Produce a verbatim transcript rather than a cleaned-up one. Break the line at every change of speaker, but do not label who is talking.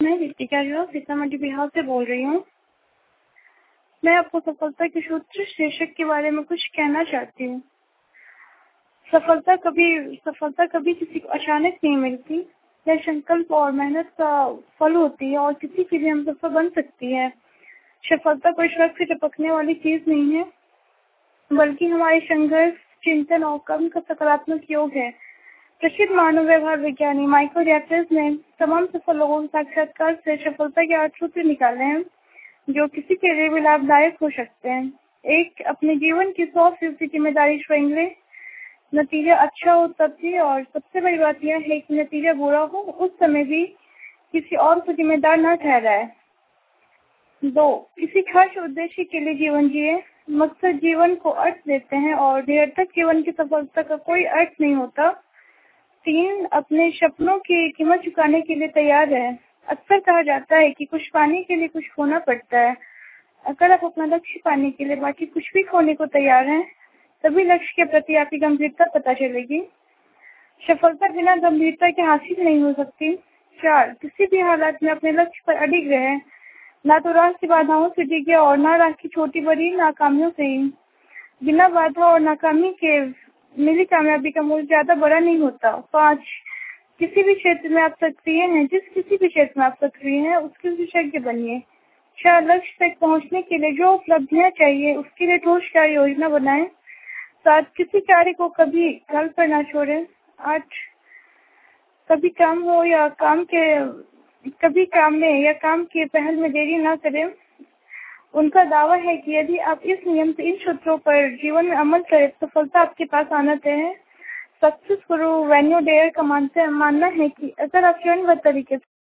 मैं रितिका जो सीतामढ़ी बिहार से बोल रही हूँ। मैं आपको सफलता के सूत्र शीर्षक के बारे में कुछ कहना चाहती हूँ। सफलता कभी सफलता कभी किसी को अचानक नहीं मिलती। यह संकल्प और मेहनत का फल होती है और किसी के लिए हम सफल बन सकती है। सफलता कोई स्वर्ग से टपकने वाली चीज नहीं है, बल्कि हमारे संघर्ष, चिंतन और कर्म का सकारात्मक योग है। प्रसिद्ध मानव व्यवहार विज्ञानी माइकल जैक्सन ने तमाम सफल लोगों के साक्षात्कार से सफलता के आठ सूत्र निकाले हैं, जो किसी के लिए भी लाभदायक हो सकते हैं। एक, अपने जीवन की सौ फीसदी जिम्मेदारी स्वयं ले। नतीजा अच्छा हो तब भी, और सबसे बड़ी बात यह है कि नतीजा बुरा हो उस समय भी किसी और को जिम्मेदार न ठहराए। दो, किसी खास उद्देश्य के लिए जीवन जिए। मकसद जीवन को अर्थ देते हैं और निरर्थक जीवन की सफलता का कोई अर्थ नहीं होता। तीन, अपने सपनों की कीमत चुकाने के लिए तैयार है। अक्सर कहा जाता है कि कुछ पाने के लिए कुछ खोना पड़ता है। अगर आप अपना लक्ष्य पाने के लिए बाकी कुछ भी खोने को तैयार हैं, तभी लक्ष्य के प्रति आपकी गंभीरता पता चलेगी। सफलता बिना गंभीरता के हासिल नहीं हो सकती। चार, किसी भी हालात में अपने लक्ष्य पर अडिग रहे। ना तो राह की बाधाओं से डिगे और ना राह की छोटी बड़ी नाकामियों से ही। बिना बाधा और नाकामी के मिली कामयाबी का मूल्य ज्यादा बड़ा नहीं होता। पाँच, किसी भी क्षेत्र में आप सक्रिय हैं, जिस किसी भी क्षेत्र में आप सक्रिय हैं, उसके विशेषज्ञ बनिए। छह, लक्ष्य तक पहुंचने के लिए जो उपलब्धियां चाहिए उसके लिए ठोस कार्य योजना बनाएं। सात, किसी कार्य को कभी कल पर ना छोड़ें। आठ, कभी काम हो या काम के कभी काम में या काम के पहल में देरी ना करें। उनका दावा है कि यदि आप इस नियम से इन सूत्रों पर जीवन में अमल करें तो सफलता आपके पास आना तय है। सक्सेस गुरु वैन्यू डेयर का मानते मानना है कि अगर आप चरणबद्ध तरीके से